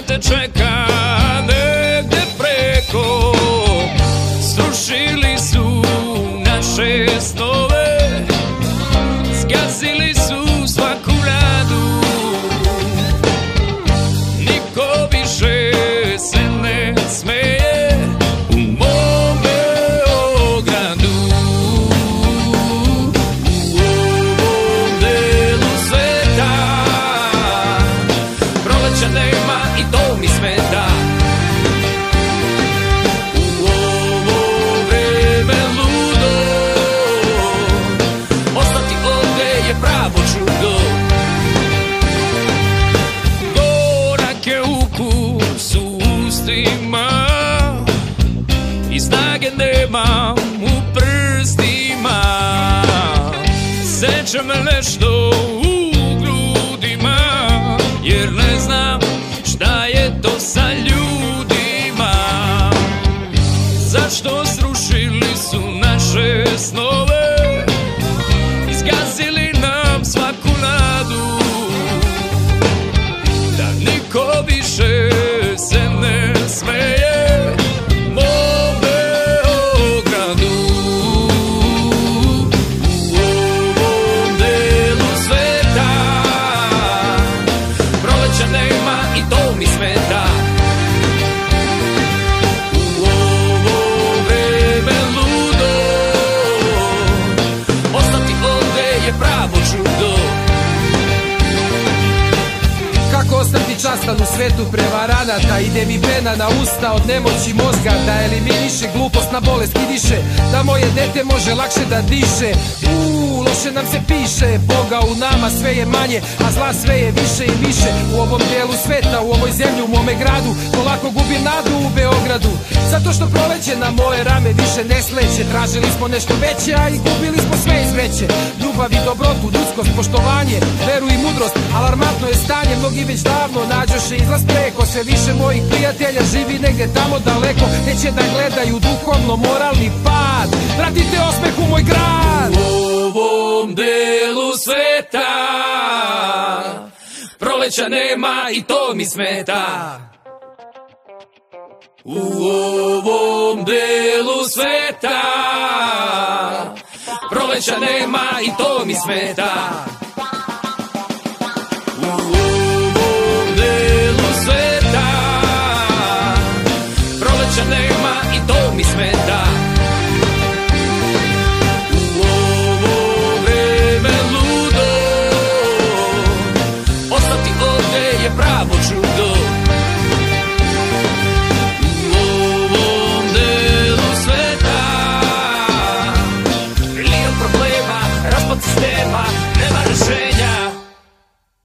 te čeka negde preko. Srušili su naše snove, zgazili su svaku nadu. Niko više se ne smeje u mom Beogradu. U ovom delu sveta proleća nema i to mi smeta. U ovo vreme ludo ostati ovde je pravo čudo. Gorak je ukus u ustima i snage nemam u prstima. Seče me nešto u grudima, jer ne znam šta je to sa ljudima. Zašto srušili su naše snove, izgazili nam svaku nadu. Da niko više se ne smeje mom Beogradu. U ovom delu sveta proleća nema i to mi smeta. U ovo vreme ludo ostati ovde je pravo čudo. Kako ostati častan u svetu prevaranata? Ide mi pena na usta od nemoći mozga, da eliminiše glupost na bolest kidiše, da moje dete može lakše da diše. Loše nam se piše, Boga u nama sve je manje, a zla sve je više i više. U ovom dijelu sveta, u ovoj zemlji, u mome gradu, polako gubim nadu u Beogradu. Zato što proleće na moje rame više ne sleće. Tražili smo nešto veće, a i gubili smo sve iz vreće. Ljubav i dobrotu, ljudskost, poštovanje, veru i mudrost, alarmantno je stanje. Mnogi već davno nađoše izlaz preko. Sve više mojih prijatelja živi negde tamo daleko, neće da gledaju duhovno moralni pad. Vratite osmeh u moj grad. U ovom delu sveta proleća nema i to mi smeta. U ovom delu sveta proleća nema i to mi smeta. U ovom delu sveta proleća nema i to mi smeta.